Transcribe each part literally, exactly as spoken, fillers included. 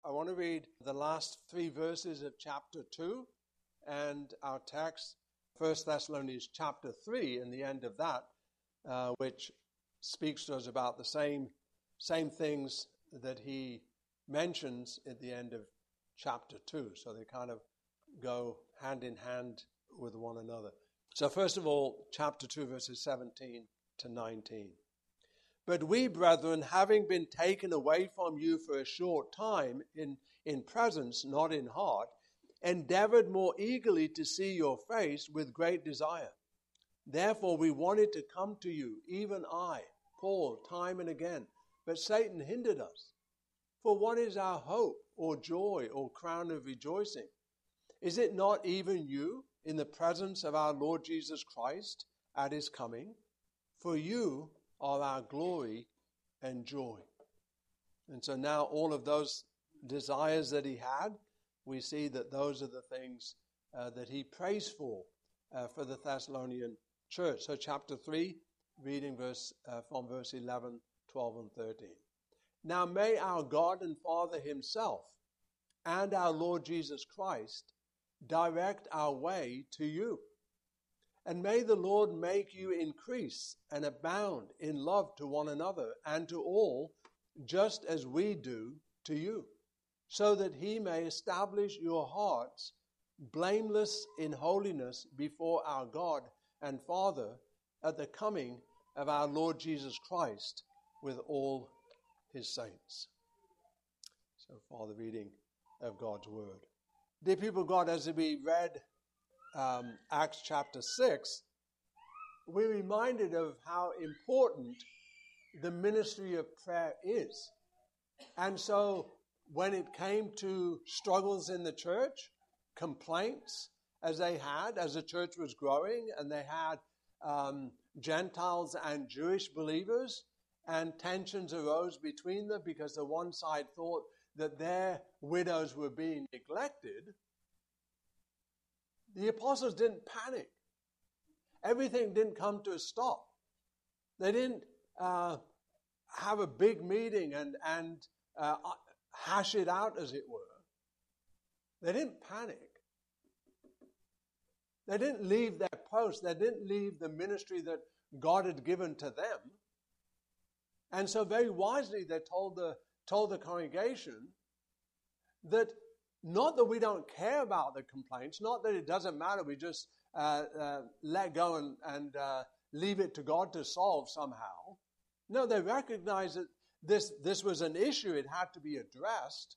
I want to read the last three verses of chapter two and our text, First Thessalonians chapter three, and the end of that, uh, which speaks to us about the same, same things that he mentions at the end of chapter two. So they kind of go hand in hand with one another. So first of all, chapter two, verses seventeen to nineteen. But we, brethren, having been taken away from you for a short time, in, in presence, not in heart, endeavored more eagerly to see your face with great desire. Therefore we wanted to come to you, even I, Paul, time and again. But Satan hindered us. For what is our hope, or joy, or crown of rejoicing? Is it not even you, in the presence of our Lord Jesus Christ, at his coming? For you are our glory and joy. And so now all of those desires that he had, we see that those are the things uh, that he prays for, uh, for the Thessalonian church. So chapter three, reading verse uh, from verse eleven, twelve, and thirteen. Now may our God and Father himself and our Lord Jesus Christ direct our way to you. And may the Lord make you increase and abound in love to one another and to all, just as we do to you, so that he may establish your hearts blameless in holiness before our God and Father at the coming of our Lord Jesus Christ with all his saints. So far the reading of God's word. Dear people of God, as we read um, Acts chapter six, we're reminded of how important the ministry of prayer is. And so when it came to struggles in the church, complaints as they had, as the church was growing, and they had um, Gentiles and Jewish believers, and tensions arose between them because the one side thought that their widows were being neglected, the apostles didn't panic. Everything didn't come to a stop. They didn't uh, have a big meeting and, and uh, hash it out, as it were. They didn't panic. They didn't leave their post. They didn't leave the ministry that God had given to them. And so very wisely they told the, told the congregation that not that we don't care about the complaints, not that it doesn't matter, we just uh, uh, let go and, and uh, leave it to God to solve somehow. No, they recognized that this, this was an issue, it had to be addressed,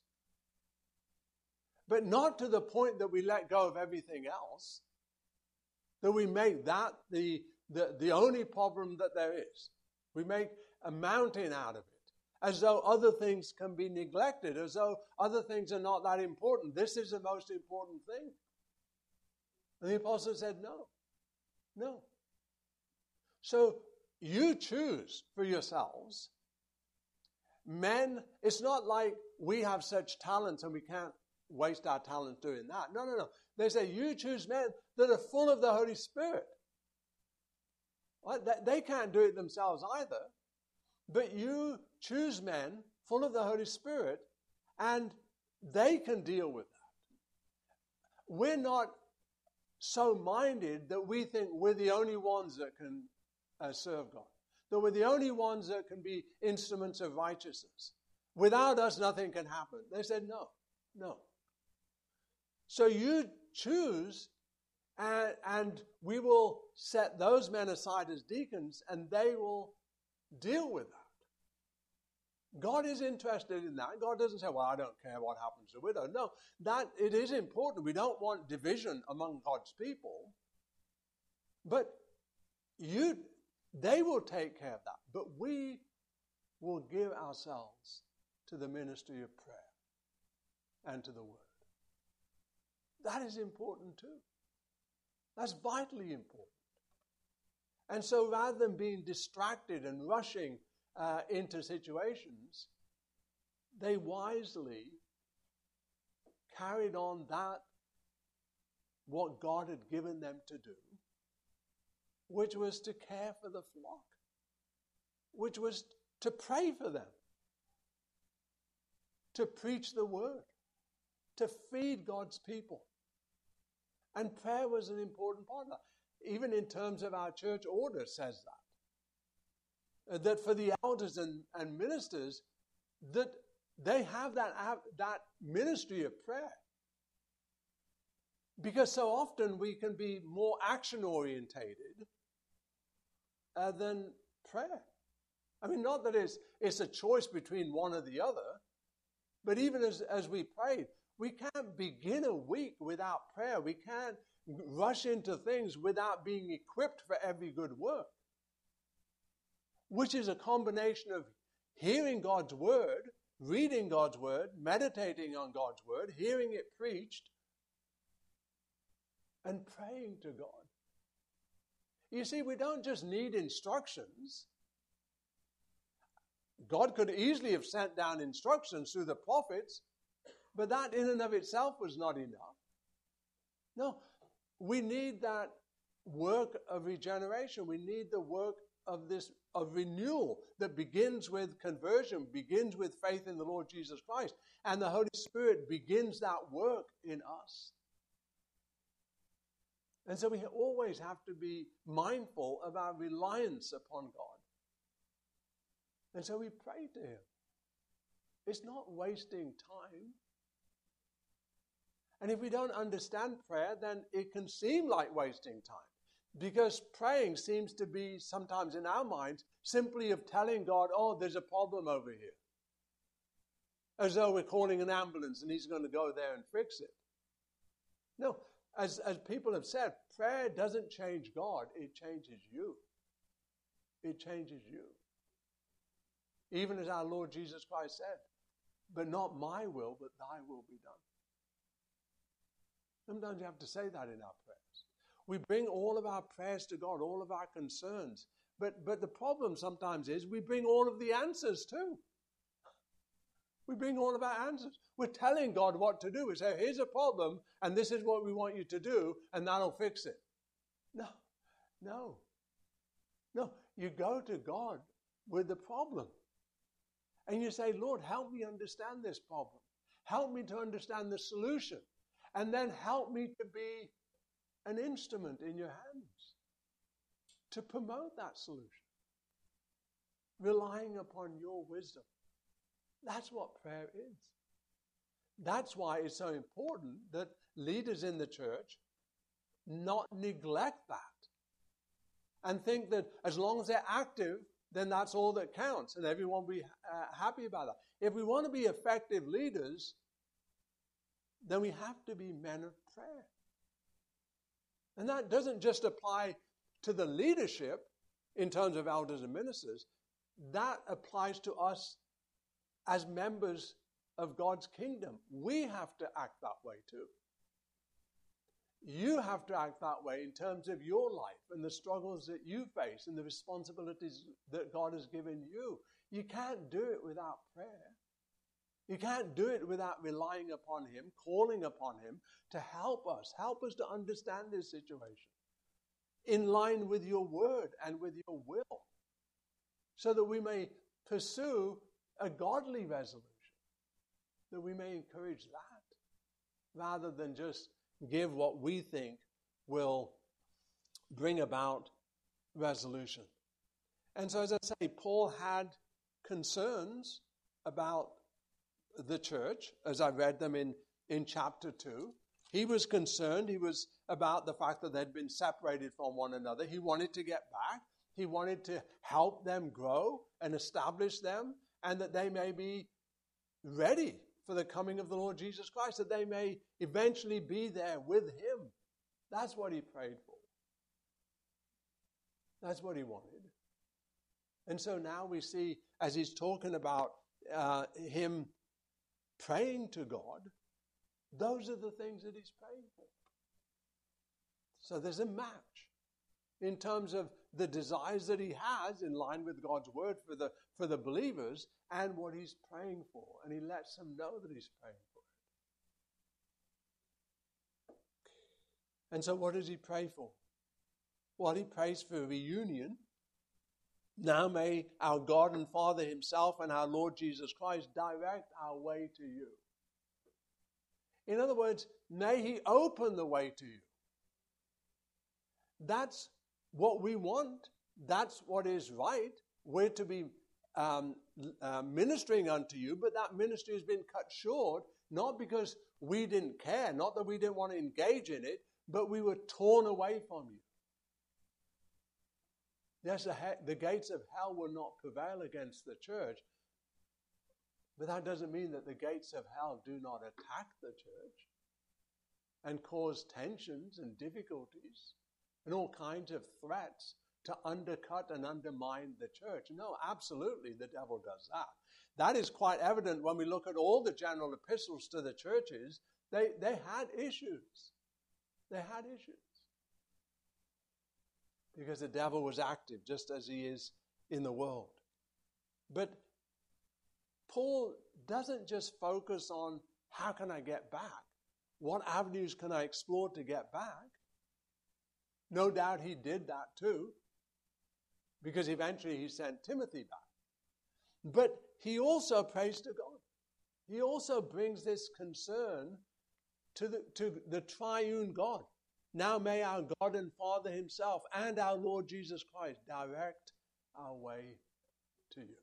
but not to the point that we let go of everything else, that we make that the, the, the only problem that there is. We make a mountain out of it, as though other things can be neglected, as though other things are not that important. This is the most important thing. And the apostle said, no, no. So you choose for yourselves. Men, it's not like we have such talents and we can't waste our talents doing that. No, no, no. They say you choose men that are full of the Holy Spirit. Well, they can't do it themselves either. But you choose men full of the Holy Spirit, and they can deal with that. We're not so minded that we think we're the only ones that can uh, serve God, that we're the only ones that can be instruments of righteousness. Without us, nothing can happen. They said, no, no. So you choose, and, and we will set those men aside as deacons, and they will deal with that. God is interested in that. God doesn't say, well, I don't care what happens to the widow. No, that it is important. We don't want division among God's people. But you, they will take care of that. But we will give ourselves to the ministry of prayer and to the word. That is important too. That's vitally important. And so rather than being distracted and rushing uh, into situations, they wisely carried on that, what God had given them to do, which was to care for the flock, which was to pray for them. to preach the word, to feed God's people. And prayer was an important part of that. Even in terms of our church order says that. Uh, that for the elders and, and ministers, that they have that, that ministry of prayer. Because so often we can be more action-orientated uh, than prayer. I mean, not that it's, it's a choice between one or the other, but even as, as we pray, we can't begin a week without prayer. We can't rush into things without being equipped for every good work, which is a combination of hearing God's word, reading God's word, meditating on God's word, hearing it preached, and praying to God. You see, we don't just need instructions. God could easily have sent down instructions through the prophets, but that in and of itself was not enough. No, we need that work of regeneration. We need the work of this of renewal that begins with conversion, begins with faith in the Lord Jesus Christ, and the Holy Spirit begins that work in us. And so we always have to be mindful of our reliance upon God. And so we pray to Him. It's not wasting time. And if we don't understand prayer, then it can seem like wasting time. Because praying seems to be, sometimes in our minds, simply of telling God, oh, there's a problem over here. As though we're calling an ambulance and He's going to go there and fix it. No, as, as people have said, prayer doesn't change God, it changes you. It changes you. Even as our Lord Jesus Christ said, but not my will, but thy will be done. Sometimes you have to say that in our prayers. We bring all of our prayers to God, all of our concerns. But, but the problem sometimes is we bring all of the answers too. We bring all of our answers. We're telling God what to do. We say, here's a problem, and this is what we want you to do, and that'll fix it. No, no, no. You go to God with the problem. And you say, Lord, help me understand this problem. Help me to understand the solution. And then help me to be an instrument in your hands to promote that solution, relying upon your wisdom. That's what prayer is. That's why it's so important that leaders in the church not neglect that and think that as long as they're active, then that's all that counts and everyone will be uh, happy about that. If we want to be effective leaders, then we have to be men of prayer. And that doesn't just apply to the leadership in terms of elders and ministers. That applies to us as members of God's kingdom. We have to act that way too. You have to act that way in terms of your life and the struggles that you face and the responsibilities that God has given you. You can't do it without prayer. You can't do it without relying upon Him, calling upon Him to help us, help us to understand this situation in line with your word and with your will, so that we may pursue a godly resolution, that we may encourage that, rather than just give what we think will bring about resolution. And so, as I say, Paul had concerns about the church, as I read them in, in chapter two. He was concerned. He was about the fact that they'd been separated from one another. He wanted to get back. He wanted to help them grow and establish them, and that they may be ready for the coming of the Lord Jesus Christ, that they may eventually be there with Him. That's what he prayed for. That's what he wanted. And so now we see, as he's talking about uh, him praying to God, those are the things that he's praying for. So there's a match in terms of the desires that he has in line with God's word for the for the believers and what he's praying for. And he lets them know that he's praying for it. And so what does he pray for? Well, he prays for reunion. He prays for the church. He prays for the elders. He prays for the ministers. And he prays for the people. And so what does he pray for? Well, he prays for reunion. He prays for the church. He prays for the elders. He prays for the ministers. And he prays for the people. And so what does he pray for? Well, he prays for reunion. Now may our God and Father himself and our Lord Jesus Christ direct our way to you. In other words, may he open the way to you. That's what we want. That's what is right. We're to be um, uh, ministering unto you, but that ministry has been cut short, not because we didn't care, not that we didn't want to engage in it, but we were torn away from you. Yes, the, the gates of hell will not prevail against the church, but that doesn't mean that the gates of hell do not attack the church and cause tensions and difficulties and all kinds of threats to undercut and undermine the church. No, absolutely, the devil does that. That is quite evident when we look at all the general epistles to the churches. They, they had issues. They had issues. Because the devil was active, just as he is in the world. But Paul doesn't just focus on how can I get back? What avenues can I explore to get back? No doubt he did that too, because eventually he sent Timothy back. But he also prays to God. He also brings this concern to the, to the triune God. Now may our God and Father himself and our Lord Jesus Christ direct our way to you.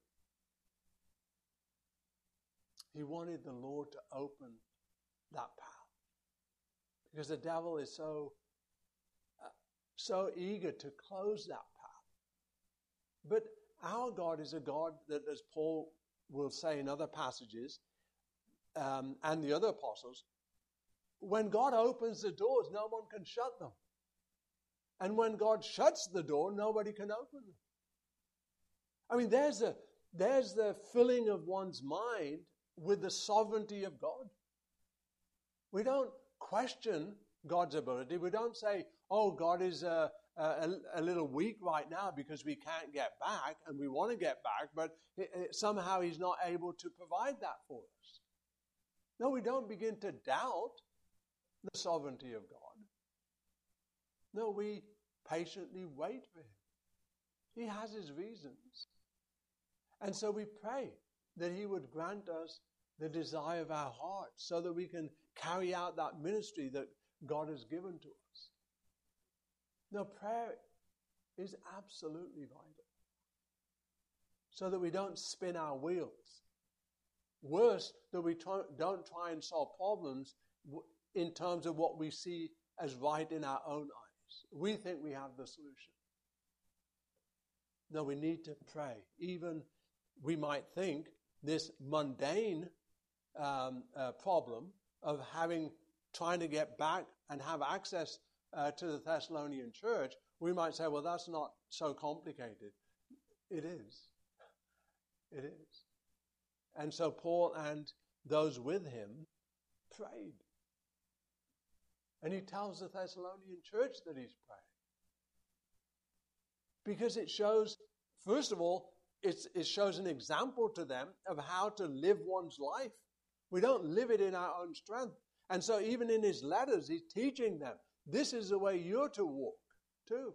He wanted the Lord to open that path, because the devil is so, uh, so eager to close that path. But our God is a God that, as Paul will say in other passages, um, and the other apostles, when God opens the doors, no one can shut them. And when God shuts the door, nobody can open them. I mean, there's a there's the filling of one's mind with the sovereignty of God. We don't question God's ability. We don't say, oh, God is a, a, a little weak right now because we can't get back and we want to get back, but it, it, somehow he's not able to provide that for us. No, we don't begin to doubt the sovereignty of God. No, we patiently wait for him. He has his reasons. And so we pray that he would grant us the desire of our hearts so that we can carry out that ministry that God has given to us. Now, prayer is absolutely vital so that we don't spin our wheels. Worse, that we try, don't try and solve problems in terms of what we see as right in our own eyes. We think we have the solution. No, we need to pray. Even we might think this mundane um, uh, problem of having, trying to get back and have access uh, to the Thessalonian church, we might say, well, that's not so complicated. It is. It is. And so Paul and those with him prayed. And he tells the Thessalonian church that he's praying. Because it shows, first of all, it's, it shows an example to them of how to live one's life. We don't live it in our own strength. And so even in his letters, he's teaching them, this is the way you're to walk too.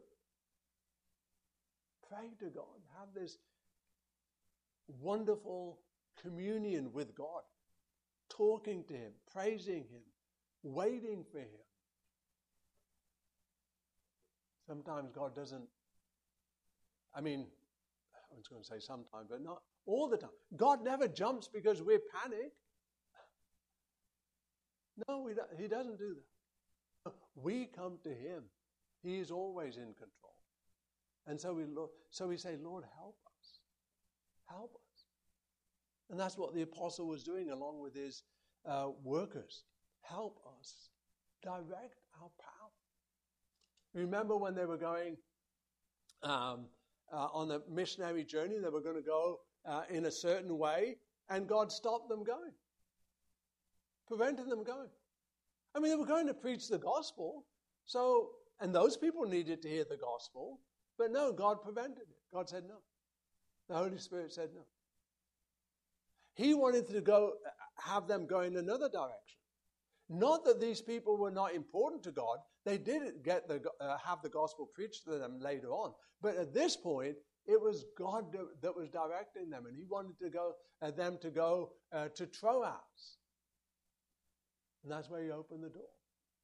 Pray to God. Have this wonderful communion with God. Talking to him, praising him, waiting for him. Sometimes God doesn't, I mean, I was going to say sometimes, but not all the time. God never jumps because we're panicked. No, he doesn't do that. We come to him. He is always in control. And so we look, so we say, Lord, help us. Help us. And that's what the apostle was doing along with his uh, workers. Help us. Direct our path. Remember when they were going um, uh, on the missionary journey, they were going to go uh, in a certain way, and God stopped them going. Prevented them going. I mean, they were going to preach the gospel, so, and those people needed to hear the gospel, but no, God prevented it. God said no. The Holy Spirit said no. He wanted to go, have them go in another direction. Not that these people were not important to God. They did get the, uh, have the gospel preached to them later on. But at this point, It was God that was directing them, and he wanted to go uh, them to go uh, to Troas. And that's where he opened the door.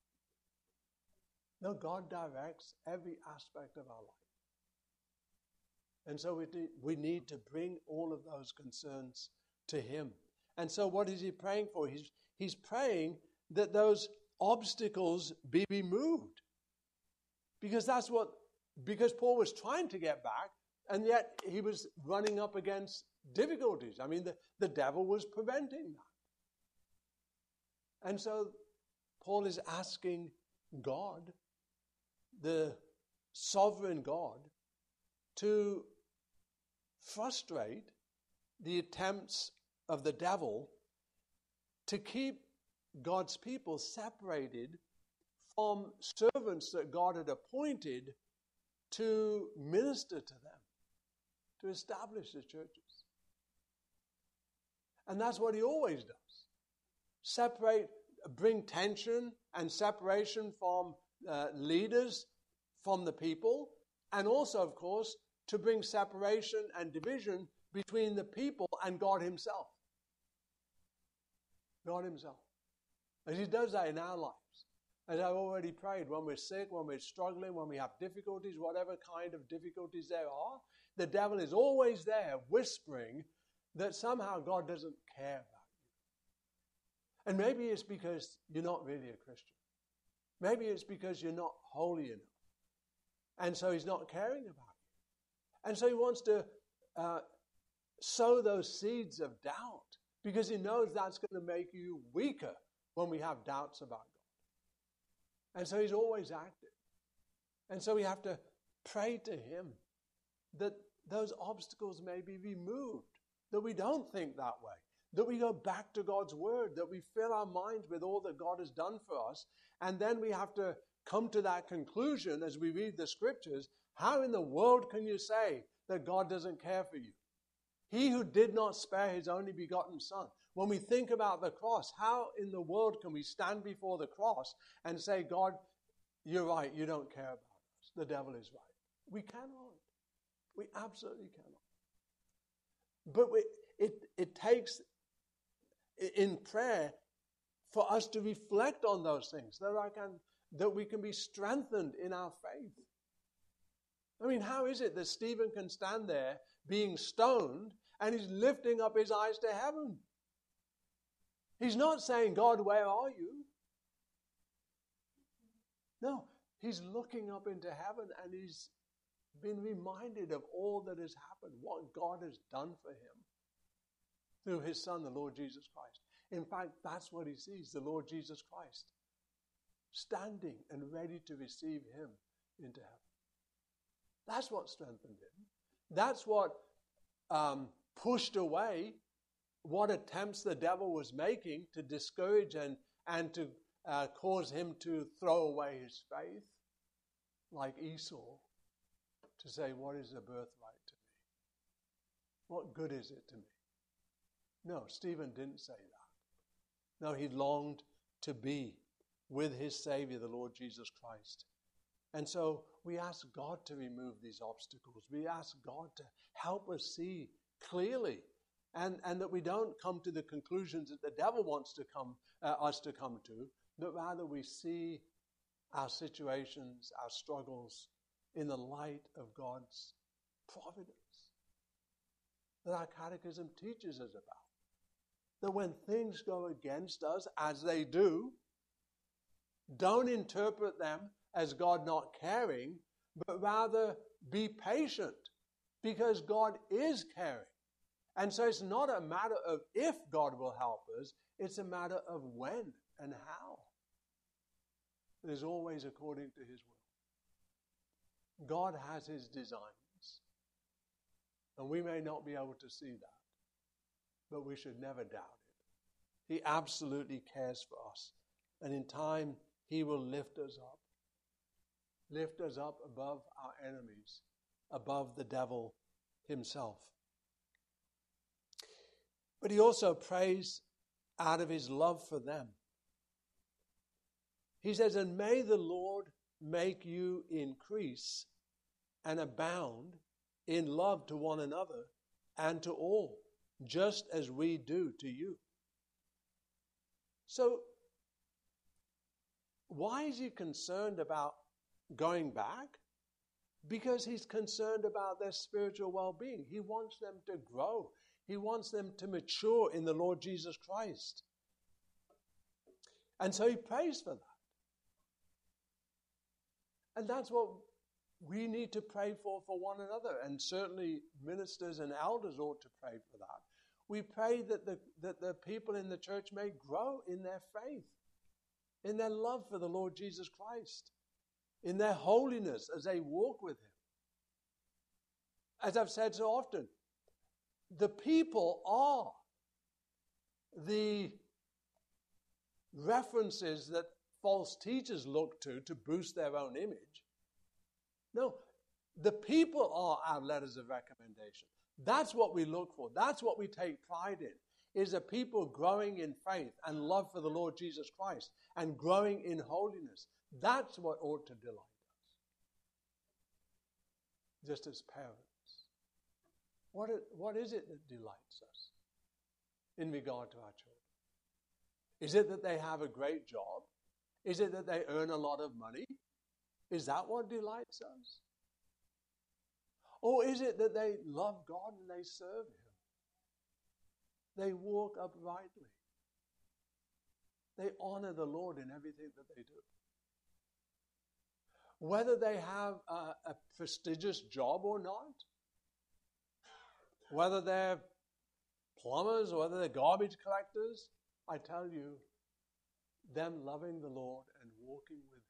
No, God directs every aspect of our life. And so we, do, we need to bring all of those concerns to him. And so what is he praying for? He's, he's praying that those obstacles be removed. Because that's what, because Paul was trying to get back, and yet he was running up against difficulties. I mean, the, the devil was preventing that. And so Paul is asking God, the sovereign God, to frustrate the attempts of the devil to keep God's people separated from servants that God had appointed to minister to them, to establish the churches. And that's what he always does. Separate, bring tension and separation from uh, leaders, from the people, and also, of course, to bring separation and division between the people and God himself. God himself. As he does that in our lives. As I've already prayed, when we're sick, when we're struggling, when we have difficulties, whatever kind of difficulties there are, the devil is always there whispering that somehow God doesn't care about you. And maybe it's because you're not really a Christian. Maybe it's because you're not holy enough. And so he's not caring about you. And so he wants to uh, sow those seeds of doubt because he knows that's going to make you weaker when we have doubts about God. And so he's always active. And so we have to pray to him that those obstacles may be removed, that we don't think that way, that we go back to God's word, that we fill our minds with all that God has done for us. And then we have to come to that conclusion as we read the scriptures. How in the world can you say that God doesn't care for you? He who did not spare his only begotten son. When we think about the cross, how in the world can we stand before the cross and say, God, you're right, you don't care about us. The devil is right. We cannot. We absolutely cannot. But we, it, it takes, in prayer, for us to reflect on those things, that I can, that we can be strengthened in our faith. I mean, how is it that Stephen can stand there being stoned and he's lifting up his eyes to heaven? He's not saying, God, where are you? No, he's looking up into heaven and he's been reminded of all that has happened, what God has done for him through his Son, the Lord Jesus Christ. In fact, that's what he sees, the Lord Jesus Christ, standing and ready to receive him into heaven. That's what strengthened him. That's what um, pushed away what attempts the devil was making to discourage and, and to uh, cause him to throw away his faith, like Esau, to say, what is the birthright to me? What good is it to me? No, Stephen didn't say that. No, he longed to be with his Savior, the Lord Jesus Christ. And so we ask God to remove these obstacles. We ask God to help us see clearly, and, and that we don't come to the conclusions that the devil wants to come uh, us to come to, but rather we see our situations, our struggles in the light of God's providence that our catechism teaches us about. That when things go against us, as they do, don't interpret them as God not caring, but rather be patient, because God is caring. And so it's not a matter of if God will help us, it's a matter of when and how. It is always according to his will. God has his designs, and we may not be able to see that, but we should never doubt it. He absolutely cares for us, and in time he will lift us up. Lift us up above our enemies, above the devil himself. But he also prays out of his love for them. He says, and may the Lord make you increase and abound in love to one another and to all, just as we do to you. So, why is he concerned about going back? Because he's concerned about their spiritual well-being. He wants them to grow. He wants them to mature in the Lord Jesus Christ. And so he prays for that. And that's what we need to pray for for one another. And certainly ministers and elders ought to pray for that. We pray that the, that the people in the church may grow in their faith, in their love for the Lord Jesus Christ, in their holiness as they walk with him. As I've said so often, the people are the references that false teachers look to to boost their own image. No, the people are our letters of recommendation. That's what we look for. That's what we take pride in, is a people growing in faith and love for the Lord Jesus Christ and growing in holiness. That's what ought to delight us. Just as parents. What, it, what is it that delights us in regard to our children? Is it that they have a great job? Is it that they earn a lot of money? Is that what delights us? Or is it that they love God and they serve him? They walk uprightly. They honor the Lord in everything that they do. Whether they have a, a prestigious job or not, whether they're plumbers or whether they're garbage collectors, I tell you, them loving the Lord and walking with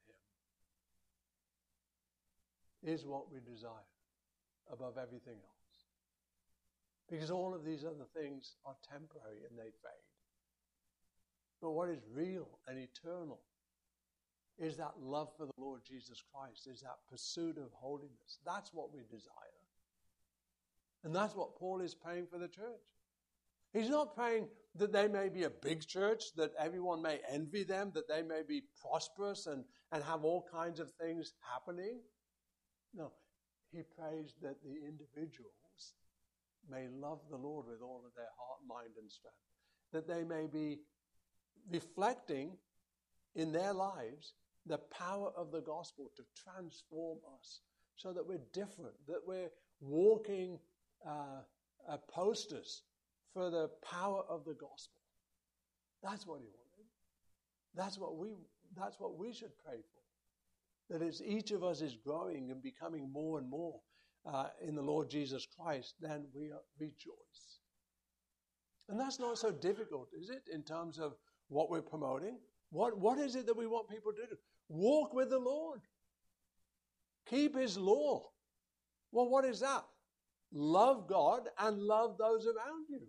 him is what we desire above everything else. Because all of these other things are temporary and they fade. But what is real and eternal is that love for the Lord Jesus Christ, is that pursuit of holiness. That's what we desire. And that's what Paul is praying for the church. He's not praying that they may be a big church, that everyone may envy them, that they may be prosperous and, and have all kinds of things happening. No, he prays that the individuals may love the Lord with all of their heart, mind, and strength. That they may be reflecting in their lives the power of the gospel to transform us so that we're different, that we're walking uh, uh, posters for the power of the gospel. That's what he wanted. That's what we, that's what we should pray for. That as each of us is growing and becoming more and more uh, in the Lord Jesus Christ, then we rejoice. And that's not so difficult, is it, in terms of what we're promoting? What, what is it that we want people to do? Walk with the Lord. Keep his law. Well, what is that? Love God and love those around you.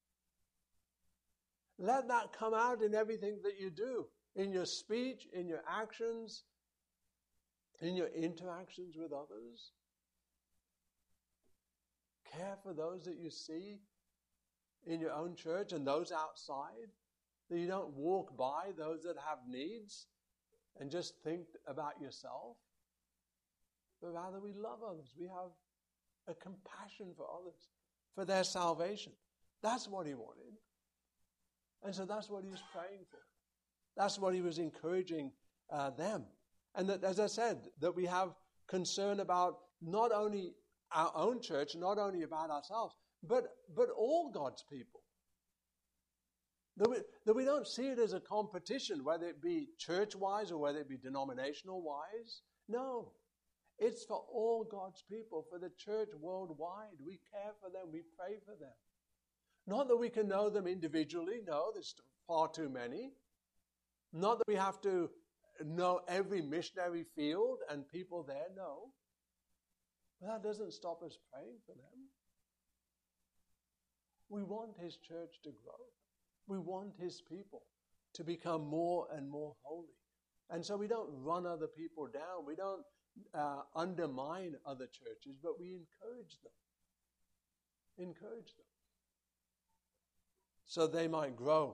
Let that come out in everything that you do, in your speech, in your actions, in your interactions with others. Care for those that you see in your own church and those outside, that you don't walk by those that have needs and just think about yourself, but rather we love others. We have a compassion for others, for their salvation. That's what he wanted. And so that's what he was praying for. That's what he was encouraging uh, them. And that, as I said, that we have concern about not only our own church, not only about ourselves, but, but all God's people. That we, that we don't see it as a competition, whether it be church-wise or whether it be denominational-wise. No. It's for all God's people, for the church worldwide. We care for them. We pray for them. Not that we can know them individually. No, there's far too many. Not that we have to know every missionary field and people there. No. But that doesn't stop us praying for them. We want his church to grow. We want his people to become more and more holy. And so we don't run other people down. We don't uh, undermine other churches, but we encourage them. Encourage them. So they might grow.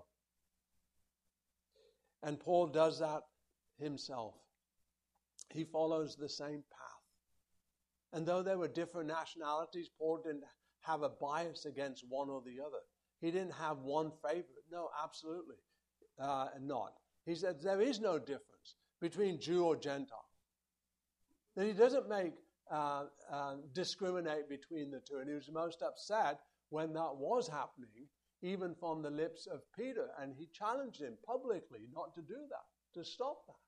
And Paul does that himself. He follows the same path. And though there were different nationalities, Paul didn't have a bias against one or the other. He didn't have one favorite. No, absolutely uh, not. He said there is no difference between Jew or Gentile. That he doesn't make uh, uh, discriminate between the two. And he was most upset when that was happening, even from the lips of Peter. And he challenged him publicly not to do that, to stop that.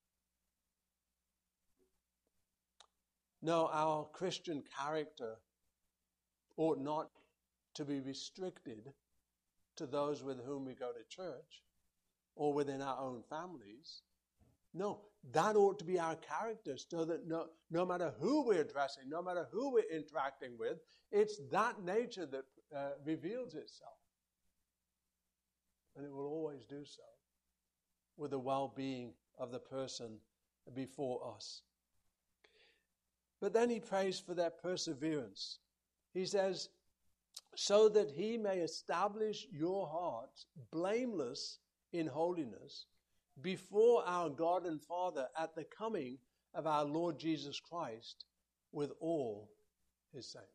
No, our Christian character ought not to be restricted to those with whom we go to church or within our own families. No, that ought to be our character, so that no, no matter who we're addressing, no matter who we're interacting with, it's that nature that uh, reveals itself. And it will always do so with the well-being of the person before us. But then he prays for their perseverance. He says, so that he may establish your hearts blameless in holiness before our God and Father at the coming of our Lord Jesus Christ with all his saints.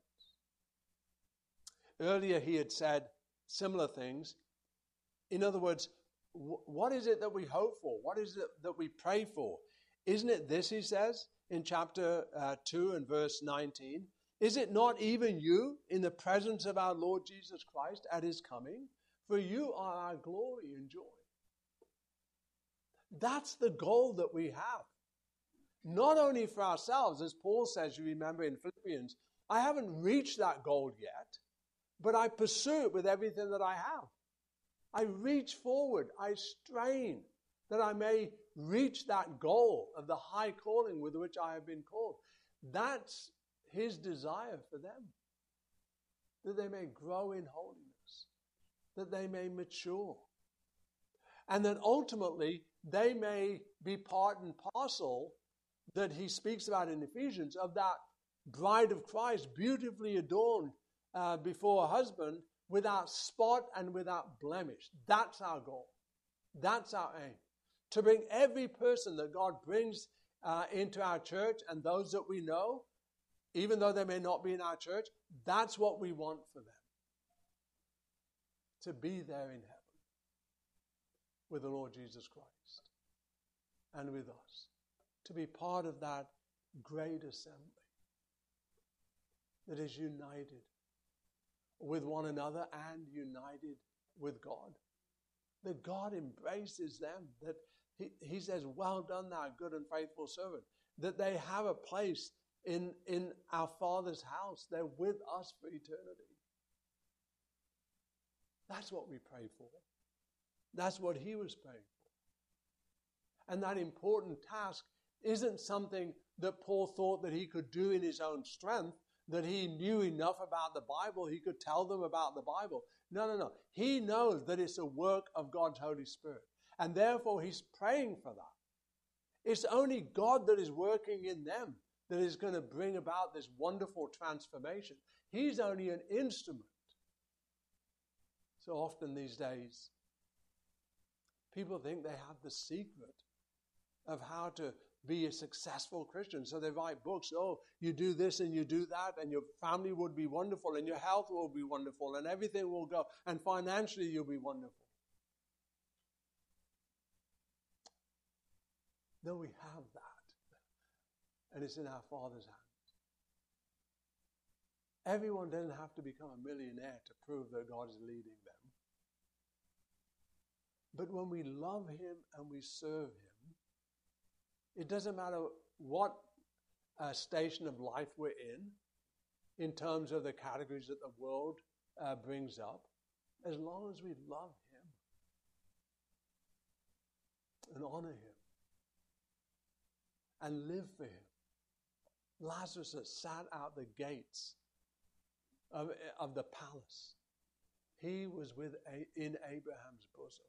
Earlier he had said similar things. In other words, w- what is it that we hope for? What is it that we pray for? Isn't it this, he says, in chapter uh, two and verse nineteen? Is it not even you in the presence of our Lord Jesus Christ at his coming? For you are our glory and joy. That's the goal that we have. Not only for ourselves, as Paul says, you remember in Philippians, I haven't reached that goal yet, but I pursue it with everything that I have. I reach forward, I strain that I may reach that goal of the high calling with which I have been called. That's his desire for them, that they may grow in holiness, that they may mature, and that ultimately they may be part and parcel that he speaks about in Ephesians of that bride of Christ beautifully adorned uh, before a husband without spot and without blemish. That's our goal. That's our aim. To bring every person that God brings uh, into our church and those that we know, even though they may not be in our church, that's what we want for them. To be there in heaven with the Lord Jesus Christ and with us. To be part of that great assembly that is united with one another and united with God. That God embraces them. That he, he says, well done, thou good and faithful servant. That they have a place in, in our Father's house. They're with us for eternity. That's what we pray for. That's what he was praying for. And that important task isn't something that Paul thought that he could do in his own strength, that he knew enough about the Bible, he could tell them about the Bible. No, no, no. He knows that it's a work of God's Holy Spirit. And therefore he's praying for that. It's only God that is working in them that is going to bring about this wonderful transformation. He's only an instrument. So often these days, people think they have the secret of how to be a successful Christian. So they write books, oh, you do this and you do that, and your family would be wonderful, and your health will be wonderful, and everything will go, and financially you'll be wonderful. No, we have that, and it's in our Father's hands. Everyone doesn't have to become a millionaire to prove that God is leading them. But when we love him and we serve him, it doesn't matter what uh, station of life we're in, in terms of the categories that the world uh, brings up, as long as we love him and honor him and live for him. Lazarus had sat out the gates of, of the palace. He was with a, in Abraham's bosom.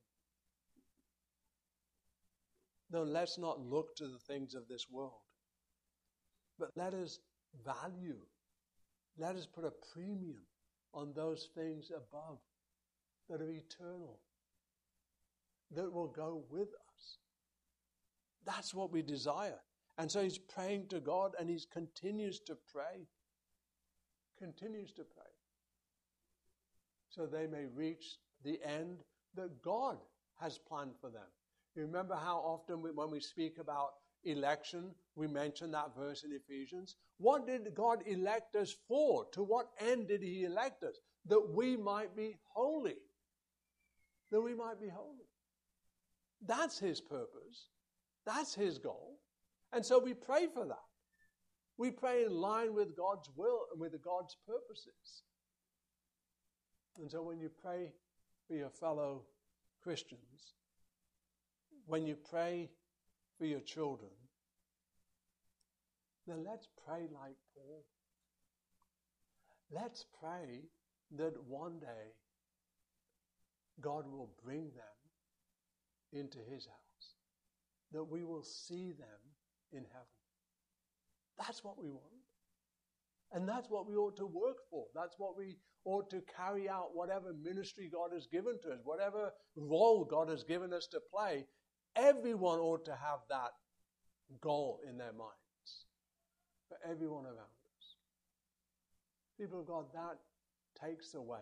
No, let's not look to the things of this world, but let us value, let us put a premium on those things above that are eternal, that will go with us. That's what we desire. And so he's praying to God, and he continues to pray. Continues to pray. So they may reach the end that God has planned for them. You remember how often we, when we speak about election, we mention that verse in Ephesians? What did God elect us for? To what end did he elect us? That we might be holy. That we might be holy. That's his purpose. That's his goal. And so we pray for that. We pray in line with God's will and with God's purposes. And so when you pray for your fellow Christians, when you pray for your children, then let's pray like Paul. Let's pray that one day God will bring them into his house, that we will see them in heaven. That's what we want. And that's what we ought to work for. That's what we ought to carry out, whatever ministry God has given to us, whatever role God has given us to play. Everyone ought to have that goal in their minds. For everyone around us. People of God, that takes away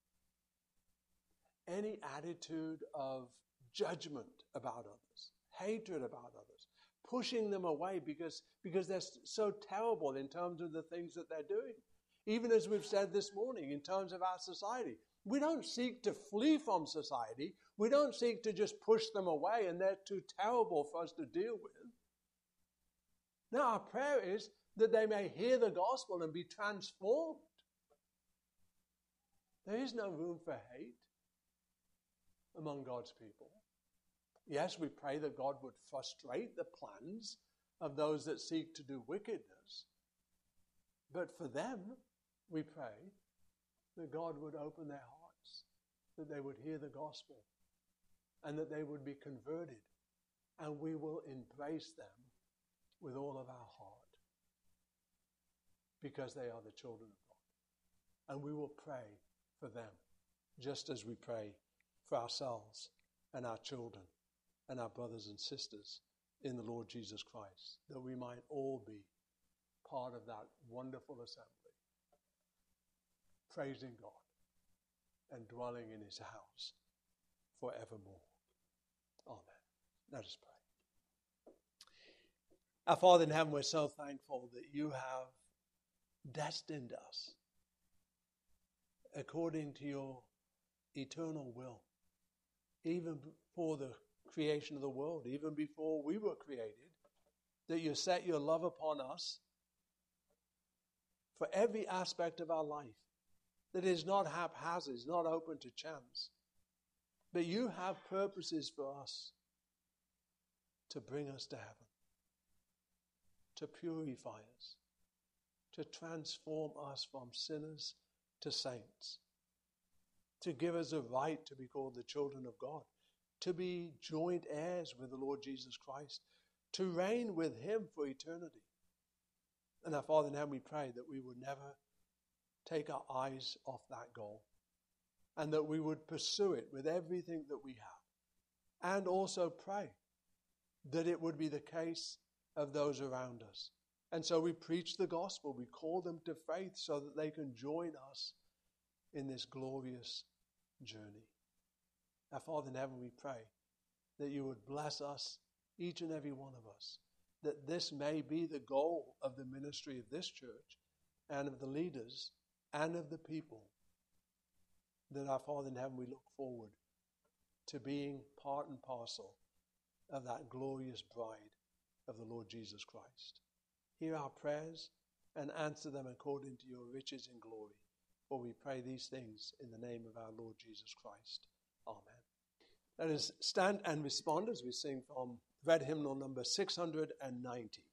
any attitude of judgment about others, hatred about others, pushing them away because, because they're so terrible in terms of the things that they're doing. Even as we've said this morning, in terms of our society, we don't seek to flee from society. We don't seek to just push them away and they're too terrible for us to deal with. Now, our prayer is that they may hear the gospel and be transformed. There is no room for hate among God's people. Yes, we pray that God would frustrate the plans of those that seek to do wickedness. But for them, we pray that God would open their hearts, that they would hear the gospel, and that they would be converted. And we will embrace them with all of our heart, because they are the children of God. And we will pray for them, just as we pray for ourselves and our children and our brothers and sisters in the Lord Jesus Christ, that we might all be part of that wonderful assembly, praising God and dwelling in his house forevermore. Amen. Let us pray. Our Father in heaven, we're so thankful that you have destined us according to your eternal will, even before the creation of the world, even before we were created, that you set your love upon us for every aspect of our life, that is not haphazard, is not open to chance, but you have purposes for us to bring us to heaven, to purify us, to transform us from sinners to saints, to give us a right to be called the children of God, to be joint heirs with the Lord Jesus Christ, to reign with him for eternity. And our Father in heaven, we pray that we would never take our eyes off that goal, and that we would pursue it with everything that we have. And also pray that it would be the case of those around us. And so we preach the gospel. We call them to faith so that they can join us in this glorious journey. Our Father in heaven, we pray that you would bless us, each and every one of us, that this may be the goal of the ministry of this church and of the leaders and of the people, that our Father in heaven, we look forward to being part and parcel of that glorious bride of the Lord Jesus Christ. Hear our prayers and answer them according to your riches and glory. For we pray these things in the name of our Lord Jesus Christ. Amen. Let us stand and respond as we sing from red hymnal number six hundred ninety.